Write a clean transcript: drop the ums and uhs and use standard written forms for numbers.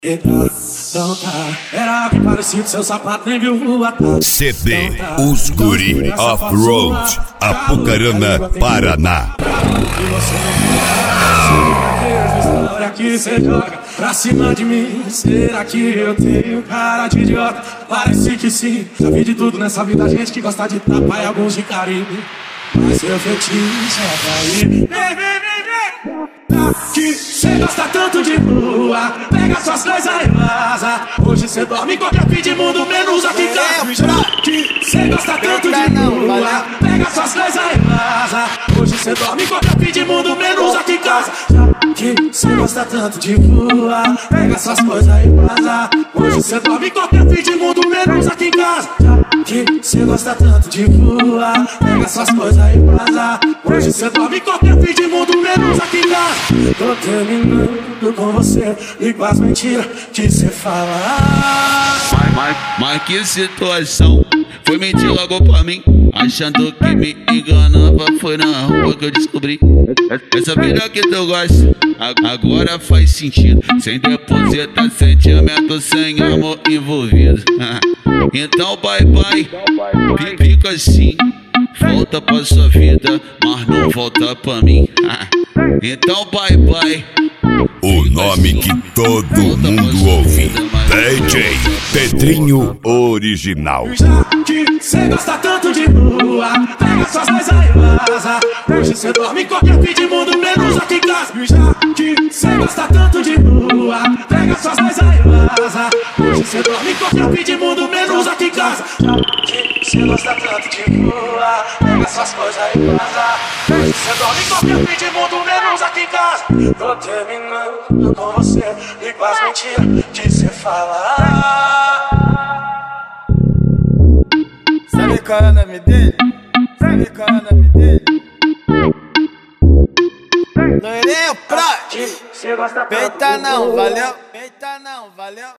Então tá, era algo parecido, seu sapato nem viu lua. CD Os Guri Off-Road, Apucarana, Paraná. Olha que cê joga pra cima de mim. Será que eu tenho cara de idiota? Parece que sim. Já vi de tudo nessa vida, gente que gosta de tapa e alguns de carinho. Mas seu fetiche é cair. Que cê gosta tanto de lua, pega suas coisas e vaza. Hoje cê dorme em qualquer fim de mundo, menos aqui em casa. Que cê gosta tanto de lua, pega suas coisas e vaza. Hoje cê dorme em qualquer fim de mundo, menos aqui em casa. Que cê gosta tanto de lua, pega suas coisas e vaza. Hoje cê dorme em qualquer fim de mundo, menos aqui em casa. Que cê gosta tanto de lua, pega suas coisas e vaza. Hoje cê dorme em qualquer fim de mundo, menos aqui em casa. Tô terminando com você e com as mentiras que cê fala. Mas que situação, foi mentir logo pra mim, achando que me enganava. Foi na rua que eu descobri essa vida que tu gosta, agora faz sentido. Sem depositar sentimento, sem amor envolvido. Então bye bye, fica assim. Volta pra sua vida, mas não volta pra mim. Então bye bye. O nome que todo mundo ouve, DJ Pedrinho Original. Que cê gosta tanto de lua, pega suas coisas e vaza. Hoje cê dorme em qualquer fim de mundo, menos aqui em casa. Que cê gosta tanto de lua, pega suas coisas e vaza. Hoje cê dorme em qualquer fim de mundo, menos aqui em casa. Que cê gosta tanto de lua, pega suas coisas e vaza. Hoje cê dorme em qualquer fim de mundo, menos aqui em casa. Tô terminando com você e com as mentiras que cê fala. Sabe qual é o nome dele? Sabe qual é o nome dele? Loirinho Prod. Cê gosta tanto Peita de não, lua. valeu? Peita não, valeu?